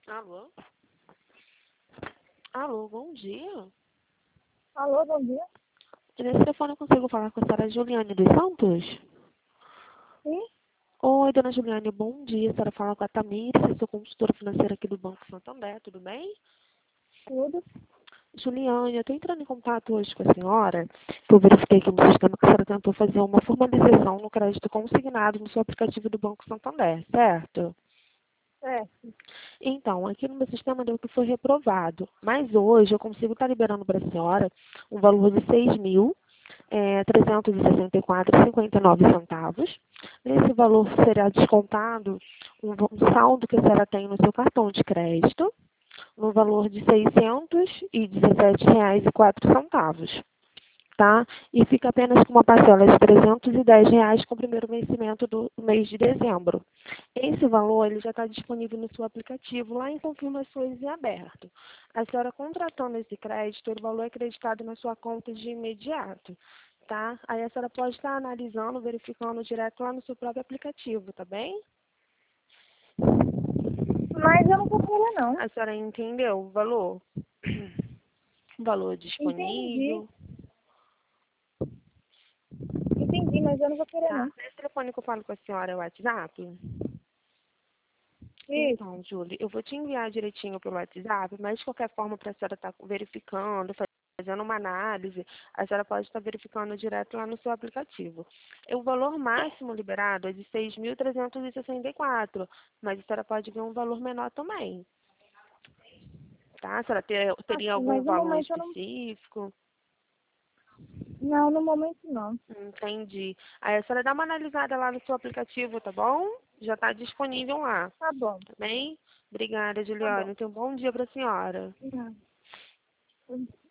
Alô? Alô, bom dia. Alô, bom dia. Nesse telefone eu consigo falar com a senhora Juliane dos Santos? Sim, Oi, dona Juliane, bom dia. A senhora fala com a Tamires, eu sou consultora financeira aqui do Banco Santander, tudo bem? tudo. Juliane, eu estou entrando em contato hoje com a senhora, que eu verifiquei aqui no sistema que a senhora tentou fazer uma formalização no crédito consignado no seu aplicativo do Banco Santander, certo? Certo. Então, aqui no meu sistema deu que foi reprovado, mas hoje eu consigo estar liberando para a senhora um valor de 6.364,59 centavos. Nesse valor será descontado um saldo que a senhora tem no seu cartão de crédito, no valor de R$ 617,04, tá? E fica apenas com uma parcela de R$ 310 com o primeiro vencimento do mês de dezembro. Esse valor ele já está disponível no seu aplicativo, lá em confirmações em aberto. A senhora contratando esse crédito, o valor é acreditado na sua conta de imediato, tá? Aí a senhora pode estar analisando, verificando direto lá no seu próprio aplicativo, tá bem? Mas eu não vou querer, não. A senhora entendeu o valor? O valor Entendi. disponível. Entendi, mas eu não vou querer, Tá? não. Esse telefone que eu falo com a senhora é o WhatsApp? Isso. Então, Júlia, eu vou te enviar direitinho pelo WhatsApp, mas de qualquer forma, para a senhora estar verificando, fazendo uma análise, a senhora pode estar verificando direto lá no seu aplicativo. O valor máximo liberado é de 6.364, mas a senhora pode ver um valor menor também, tá? A senhora teria Assim, algum mas no valor momento eu não... específico? Não, no momento não. Entendi. Aí a senhora dá uma analisada lá no seu aplicativo, tá bom? Já está disponível lá, Tá bom. tá bem? Obrigada, Tá bom. Juliana. Tenha um bom dia para a senhora. Não.